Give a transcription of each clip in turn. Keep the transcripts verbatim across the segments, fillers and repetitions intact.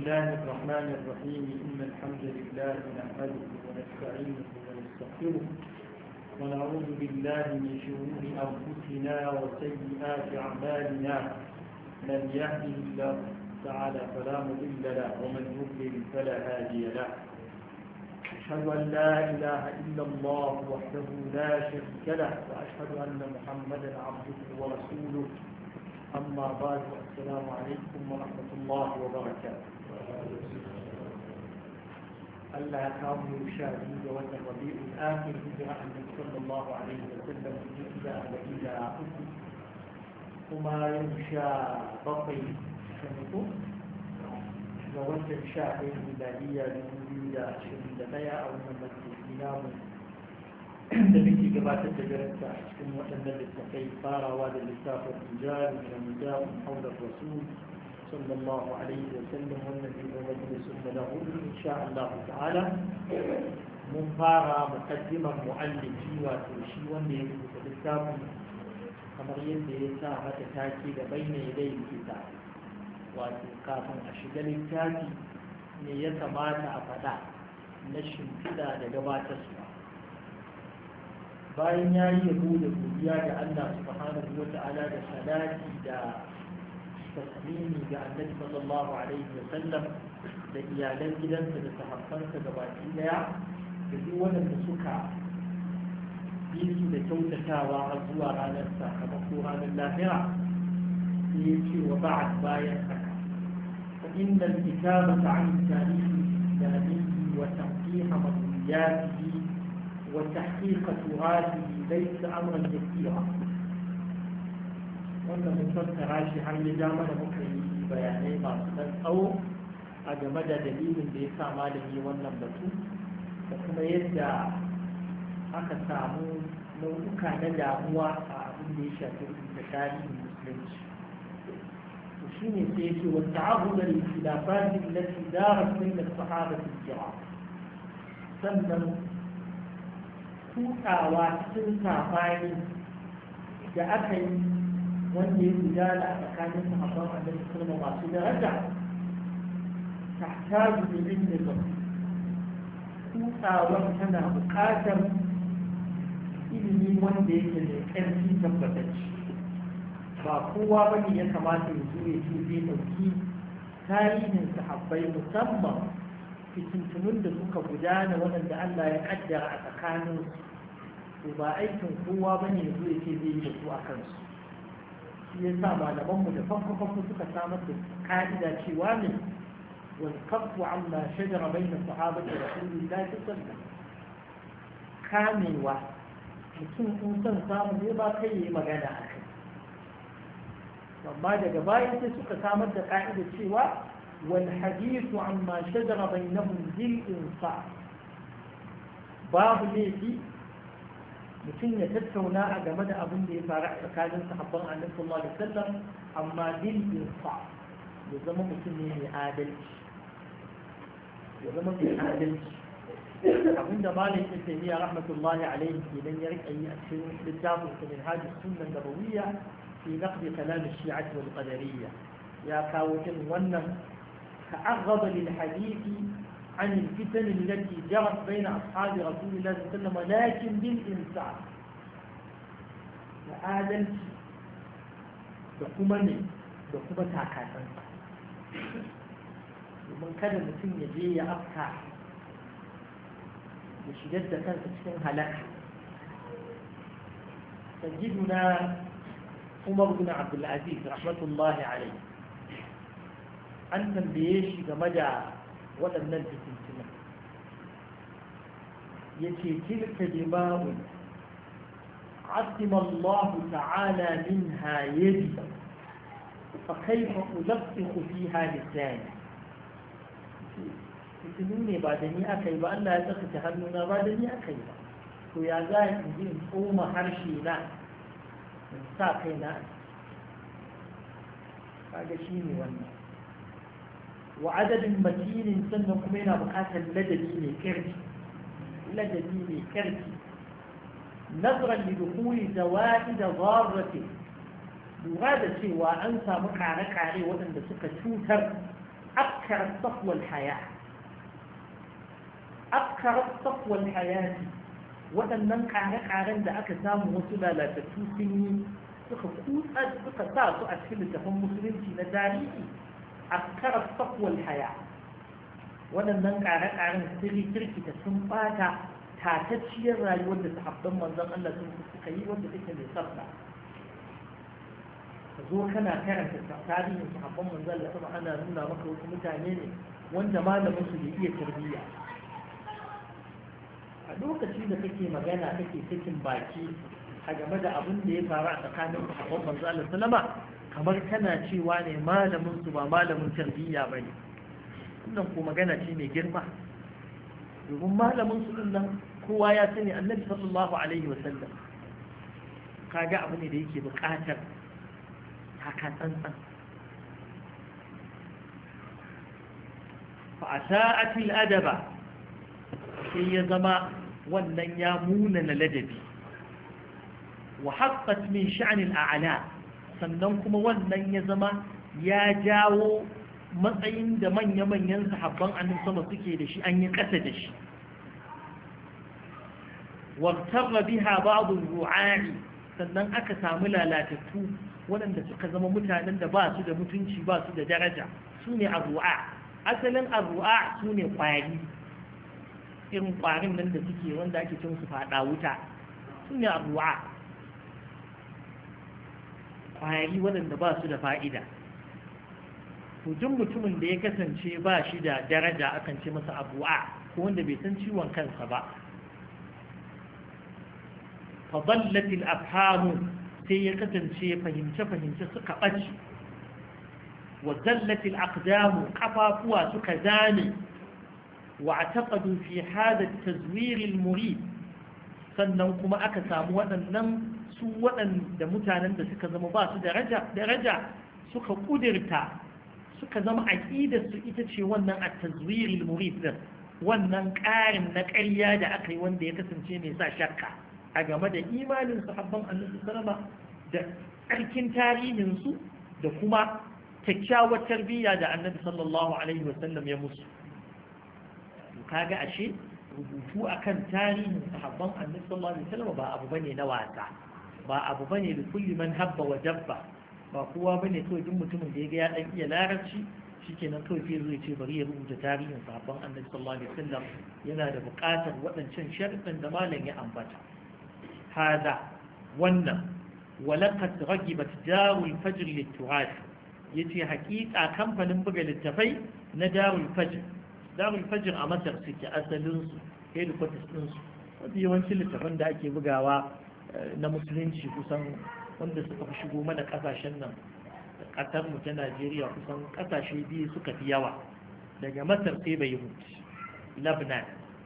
الله الرحمن الرحيم إن الحمد لله نحمده ونستعينه ونستغفره ونعوذ بالله من شرور أنفسنا وسيئات أعمالنا من يهده الله تعالى فلا مضل له ومن يضلل فلا هادي له أشهد أن لا إله إلا الله وحده لا شريك له وأشهد أن محمدا عبده ورسوله أما بعد السلام عليكم ورحمة الله وبركاته الله يقام يشاهد وجه الربيع الآخر هجرة النبي صلى الله عليه وسلم إلى إلى وما يمشى بطي شنكو ووجه الشاعر الميلادية لمولية شهيدة بيا أو من الإسلام da muke gabatar da darasa a cikin waɗannan littafai farawa da littafin rijal da mujahid hawla rasul sallallahu alaihi wa sallam wannan ne da majalisun da hudu insha Allah ta'ala mun fara muqaddimar muallifi wato shi wanda ya rubuta littafin kamar yadda ya sa mata take da bayyana yadai kita wato kafin a shiga littafi ne ya kamata a faɗa na shimfiɗa da gabatarwa bayan ya yi yabo da godiya ga Allah subhanahu wa ta'ala da salati da taslimi ga annabi sallallahu alaihi wa sallam da iyalan gidansa da sahabbansa da baki daya da duk wanda suka yi su da kyautatawa har zuwa ranar sakamako ranar lahira sai ya ce wa ba'ad bayan haka fa innal kitabata an tarihi da nabiyi wa tanqiha mas'uliyatihi وتحقيق تراثه ليس أمرا يسيرا wannan mun fassara shi har ya ja mana muka yi bayanai masu ɗan tsawo a game da dalilin da ya sa malami wannan batu da kuma yadda aka samu nau'uka na damuwa a abin da ya shafi rubuta tarihin musulunci to shi ne sai yake wata abu da khilafatin lati darat bayna sahabati kira sannan tutawa cikin safari da aka yi wanda ya gudana a tsakanin sahabban annabi sallallahu masu daraja tahtaju da inda ba tutawar tana buƙatar ilimi wanda yake da ƙarfi tabbatacce ba kowa ba ne ya kamata ya zo ya ce zai ɗauki tarihin sahabbai musamman fitintunun da suka gudana waɗanda Allah ya ƙaddara a tsakanin su ba aikin kowa ba ne yanzu ya ce zai yi da su a kansu shi ya sa malamanmu da farko suka samar da ka'ida cewa ne wal kafu amma shajara bayna sahabati rasulillahi sallallahu alaihi kamewa mutum in son samu ne ba kai yi magana a kai amma daga baya sai suka samar da ka'ida cewa والحديث عما شجر بينهم بالإنصاف باب ليتي mutum ya tattauna a game da abin da ya faru a tsakanin sahabban annabi sallallahu alaihi wasallam amma bil insa ya zama mutum ne mai adalci ya zama mai adalci abinda malam ibn taymiya rahmatullahi alaihi idan ya rika yi a cikin littafin sa min hadis sunnah nabawiyya fi naqd kalam ash-shi'ah wal qadariyya ya kawo irin wannan تعرض للحديث عن الفتن التي جرت بين أصحاب رسول الله صلى الله عليه وسلم لكن بالإنصاف لآدم دقمني دقمة تاكاتا ومن كان mutum ya je ya afka ya shigar da kansa cikin halaka سيدنا عمر بن عبد العزيز رحمة الله عليه an tambaye shi game da waɗannan fitintuna ya ce tilka dima'un asima Allah ta'ala minha yadi fa kaifa ulaqqiqu fiha lisani fitinu ne ba da ni aka yi ba Allah ya tsaka hannuna ba da ni aka yi ba to ya za in ji in tsoma harshe na in sa kai na kaga shi ne wannan وعدد متين سنة كمينة بقاتا لدني لكرتي لدني لكرتي نظرا لدخول زوائد ضارة لغادة سوى أنسى مقعرك عليه وأن سكة شوتر أبكر الصفو الحياة أبكر الصفو الحياة waɗannan ƙare-ƙaren da aka samu wasu lalatattu sun yi suka kutsa suka sa su a cikin littafin musulunci na tarihi a karar sakwal haya waɗannan ƙare-ƙaren sun kirkita sun ɓata tatacciyar rayuwar da sahabban manzon Allah sun suka yi wanda take mai sarda ka zo kana karanta tarihin sahabban manzon Allah kuma ana nuna maka wasu mutane ne wanda malamin su bai iya tarbiyya a lokacin da kake magana kake cikin baki a game da abin da ya faru a tsakanin sahabban manzo Allah sallama kamar kana cewa ne malamin su ba malamin tarbiyya bane wannan ko magana ce mai girma domin malamin su din nan kowa ya sani Annabi sallallahu alaihi wasallam kaga abu ne da yake buƙatar haka tsantsan fa asa'atil adaba sai ya zama wannan ya munana ladabi wa haqqat min sha'nil a'la sannan kuma wannan ya zama ya jawo matsayin da manya-manyan sahabban annabi sama suke da shi an yi ƙasa da shi wartarra biha ba'd al-ru'a'i sannan aka samu lalatattu waɗanda suka zama mutanen da ba su da mutunci ba su da daraja su ne arru'a asalin arru'a su ne ƙwari irin ƙwarin nan da suke wanda ake cin su faɗa wuta su ne arru'a ƙwari waɗanda ba su da fa'ida to duk mutumin da ya kasance ba shi da daraja akan ce masa arru'a ko wanda bai san ciwon kansa ba fa dallatil afhamu sai ya kasance fahimce-fahimce suka ɓace wa zallatil aqdamu kafafuwa suka zame wa ataqadu fi hada tazwir al murid sannan kuma aka samu waɗannan su waɗanda mutanen da suka zama ba su daraja daraja suka kudirta suka zama aqidar su ita ce wannan at tazwir al murid din wannan ƙarin na ƙarya da aka yi wanda ya kasance mai sa shakka a game da imanin sahabban annabi sallama da ƙarkin tarihinsu da kuma kyakkyawar tarbiyya da annabi sallallahu alaihi wasallam ya musu kaga ashe rubutu akan tarihin sahabban annabi sallallahu alaihi wasallam ba abu bane na wasa ba abu bane da kulli man habba wa dabba ba kowa bane kawai duk mutumin da ya ga ya dan iya larabci shikenan kawai sai zai ce bari ya rubuta tarihin sahabban annabi sallallahu alaihi wasallam yana da buƙatar waɗancan sharuɗan da malam ya ambata hada wannan walaqad ragibat darul fajr lit-turath yace hakika kamfanin buga littafai na darul fajr darul fajr a Masar suke asalin su headquarters din su wanda yawancin littafan da ake bugawa na musulunci kusan wanda suka fi shigo mana kasashen nan kasar mu ta Najeriya kusan kasashe biyu suka fi yawa daga Masar sai Beirut Lebanon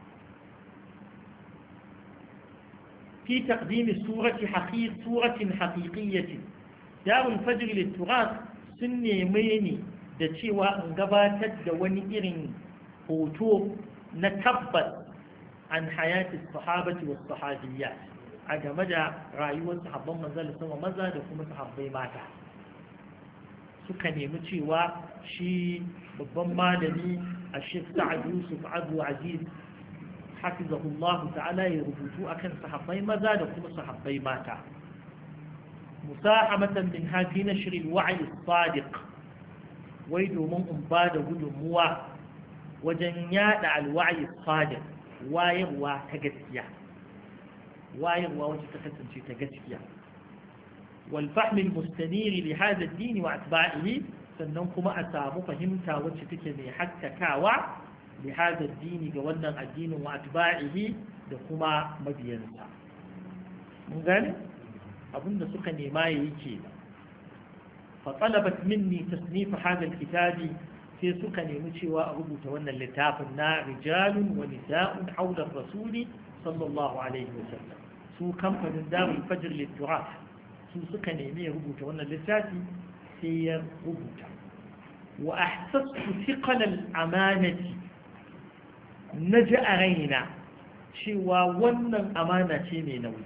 في تقديم سورة حقيق سورة حقيقية دار الفجر للتراث سنة ميني da cewa in gabatar da wani irin hoto na tabbas an hayati sahabati was sahabiyya a game da rayuwar sahabban manzon sama maza da kuma sahabbai mata suka nemi cewa shi babban malami a Sheikh Sa'ad Yusuf Abdul Aziz حفظه الله تعالى يربطوا أكن صحابي ماذا لكم صحابي ماتا مساهمة من هذه نشر الوعي الصادق ويدو من أمباد ودموا وجنياد على الوعي الصادق وايروا تجسيا وايروا وجتكتن شي تجسيا والفهم المستنير لهذا الدين وأتباعه سننكم أسامو فهمتا وجتكني حتى كاوا لهذا الدين جوانا الدين وأتباعه دكما مبينسا من قال أظن سكني ما يجي فطلبت مني تصنيف هذا الكتاب في سكني مشي وأربو تونا لتافنا رجال ونساء حول الرسول صلى الله عليه وسلم سو كم من دار الفجر للتراث سو سكني مي أربو تونا لتافي في ربوتا وأحسست ثقل الأمانة na ji a raina cewa wannan amana ce mai nauyi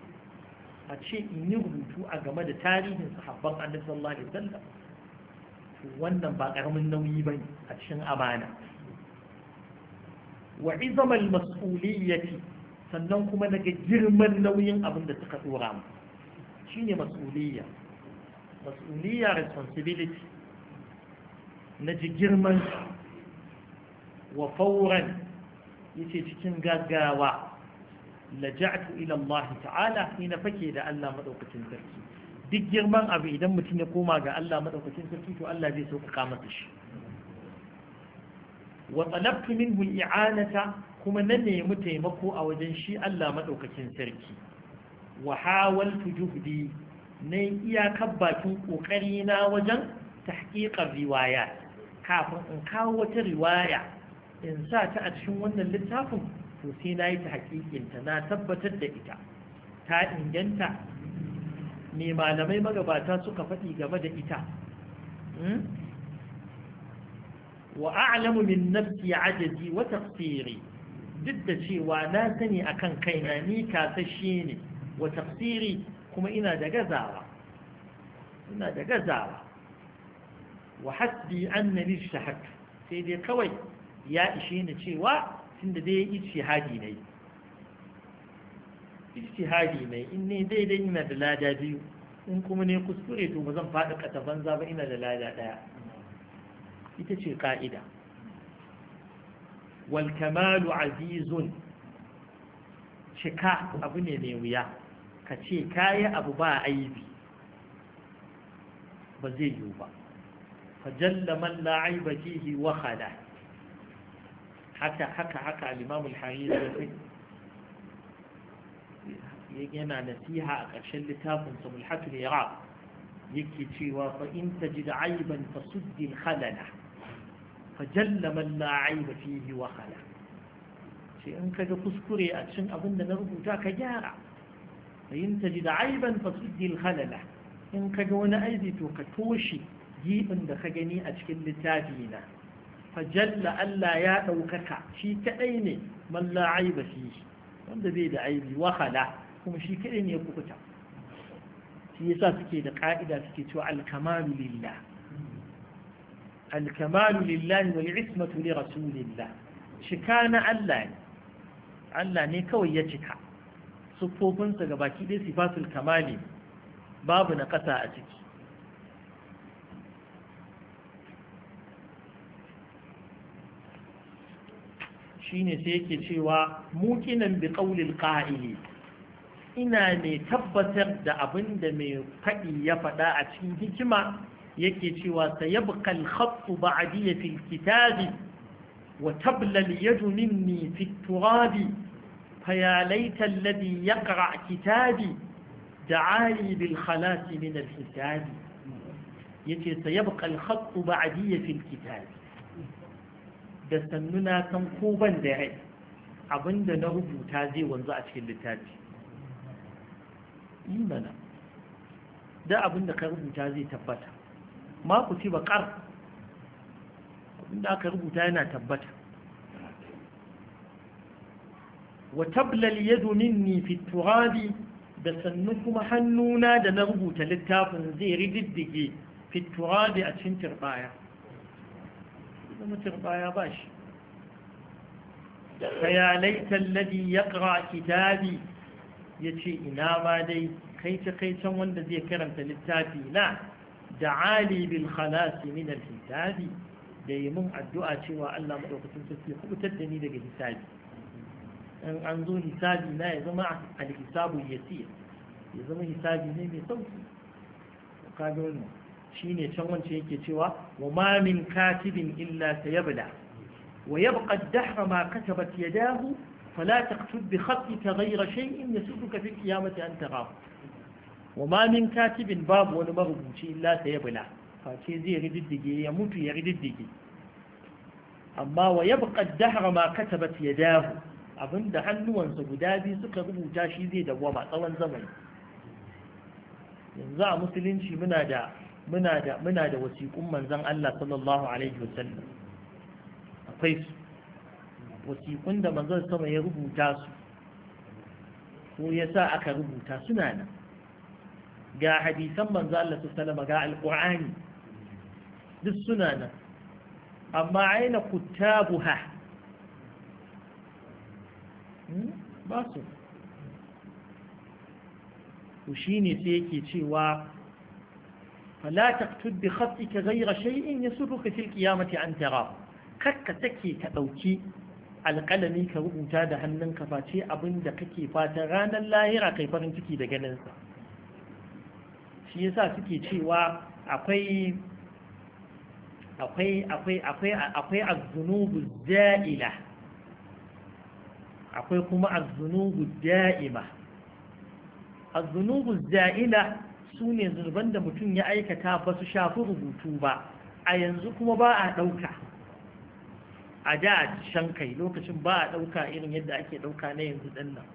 a ce in yi rubutu a game da tarihin sahabban annabi sallallahu alaihi wasallam wannan ba ƙaramin nauyi ba ne a cikin amana wa izamal mas'uliyyati sannan kuma daga girman nauyin abin da suka dora mu shine mas'uliyya mas'uliyya responsibility na ji girman wa fauran yace cikin gaggawa laja'tu ila Allah ta'ala ni na fake da Allah madaukakin sarki duk girman abu idan mutum ya koma ga Allah madaukakin sarki to Allah zai sauƙaƙa masa shi wa talabtu minhu al-i'anata kuma na nemi taimako a wajen shi Allah madaukakin sarki wa hawaltu juhdi ne iyakar bakin kokari na wajen tahqiqar riwaya kafin in kawo wata riwaya in sa ta a cikin wannan littafin to sai na yi ta hakikinta na tabbatar da ita ta inganta me malamai magabata suka faɗi game da ita wa a'lamu min nafsi ajazi wa taqsiri duk da cewa na sani akan kaina ni kasashe ne wa taqsiri kuma ina da gazawa ina da gazawa wa hasbi annani shahadtu sai dai kawai ya ishe ni cewa tunda dai ijtihadi ne ijtihadi ne in ne daidai ina da lada biyu in kuma ne kuskure to ba zan faɗi kata banza ba ina da lada ɗaya ita ce ƙa'ida wal kamalu azizun cika abu ne mai wuya ka ce kayi abu ba aibi ba zai yiwu ba fajalla man la aiba fihi wa khala haka haka haka al-imam al-hariri yana nasiha a ƙarshen littafin sa mulhatul iraq yake cewa fa in tajid aiban fasudd al-khalala fajalla man la aiba fihi wa khala sai in kaga kuskure a cikin abin da na rubuta ka gyara fa in tajid aiban fasudd al-khalala in kaga wani aibi to ka toshe gibin da ka gani a cikin littafi na fajalla Allah ya ɗaukaka shi kaɗai ne man la aiba fihi wanda bai da aibi wa khala kuma shi kaɗai ne ya kukuta shi yasa suke da ƙa'ida suke cewa alkamalu lillah alkamalu lillahi wal ismatu li rasulillah shika na Allah ne Allah ne kawai ya cika siffofinsa ga baki ɗaya sifatul kamali babu na ƙasa a ciki shine sai yake cewa muqinan bi qawlil qa'ili ina ne tabbatar da abin da mai faɗi ya faɗa a cikin hikima yake cewa sayabqa al-khattu ba'di fi al-kitabi wa tabla al-yadu minni fi at-turabi faya laita alladhi yaqra kitabi da'ali bil khalas min al-hisabi yace sayabqa al-khattu ba'di fi al-kitabi da sannuna san ko ban da rai abinda na rubuta zai wanzu a cikin littafi yi mana da abinda ka rubuta zai tabbata ma ku ci bakar abinda aka rubuta yana tabbata wa tablal yadu minni fi turabi da sannu kuma hannuna da na rubuta littafin zai rididdige fi turabi a cikin turbaya zama turbaya ba shi ya laita alladhi yaqra kitabi yace ina ma dai kai ta kai can wanda zai karanta littafi na da'ali bil khalas min al hisabi da yi mun addu'a cewa Allah madaukakin sarki ya kubutar da ni daga hisabi in an zo hisabi na ya zama al hisabu yasir ya zama hisabi ne mai sauki kaga wannan shine can wance yake cewa wa ma min katibin illa sayabla wa yabqa ad-dahr ma katabat yadahu fala taqtub bi khatika ghayra shay'in yasuduka fi qiyamati an tara wa ma min katibin babu wani marubuci illa sayabla face zai rididdige ya mutu ya rididdige amma wa yabqa ad-dahr ma katabat yadahu abinda hannuwansa guda biyu suka rubuta shi zai dawwama tsawon zamani yanzu a musulunci muna da muna da muna da wasiƙun manzon Allah sallallahu alaihi wasallam akwai su wasiƙun da manzon sama ya rubuta su ko yasa aka rubuta suna nan ga hadisan manzon Allah sallallahu alaihi wasallam ga alqur'ani duk suna nan amma aina kuttabuha ba su to shine sai yake cewa fala taqtud bi khatika ghayra shay'in yasuruka fil qiyamati an tara kakka take ka dauki alƙalami ka rubuta da hannunka face abin da kake fata ranar lahira kai farin ciki da ganin sa shi yasa suke cewa akwai akwai akwai akwai akwai az-zunubu da'ila akwai kuma az-zunubu da'ima az-zunubu da'ila sune zunuban da mutum ya aikata ba su shafi rubutu ba a yanzu kuma ba a dauka a da shan kai lokacin ba a dauka irin yadda ake dauka na yanzu din nan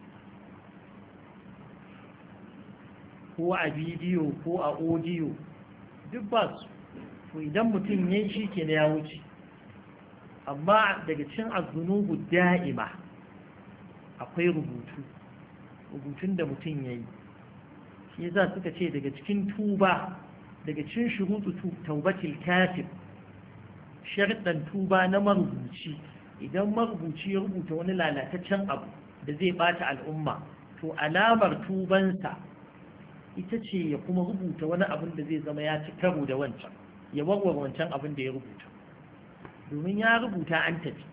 ko a bidiyo ko a audio duk ba su to idan mutum ya yi shi ke ya wuce amma daga cin azunubu da'ima akwai rubutu rubutun da mutum ya yi shi za suka ce daga cikin tuba daga cikin shurutu taubatil kafir sharɗan tuba na marubuci idan marubuci ya rubuta wani lalataccen abu da zai bata al'umma to alamar tubansa ita ce ya kuma rubuta wani abin da zai zama ya ci karo da wancan ya warware wancan abin da ya rubuta domin ya rubuta an tafi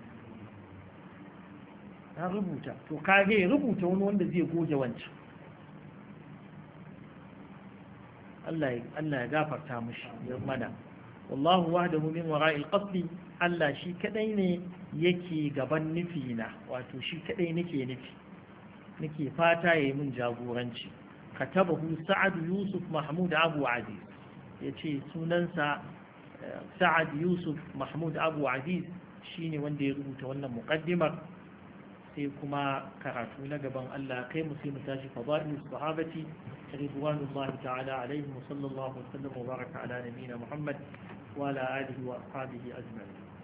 ya rubuta to kage ya rubuta wani wanda zai goge wancan Allah ya gafarta mishi ya mana wallahu wahdahu min wara'il qasdi Allah shi kadai ne yake gaban nufi na wato shi kadai nake nufi nake fata yayi min jagoranci katabahu sa'ad yusuf mahmud abu aziz yace sunansa sa'ad yusuf mahmud abu aziz shine wanda ya rubuta wannan muqaddimar sai kuma karatu na gaban Allah kai mu sai mu tashi fadailus sahabati ridwanullahi ta'ala alaihim wa sallallahu wa sallam wa baraka ala nabiyyina muhammad wa ala alihi wa ashabihi ajma'in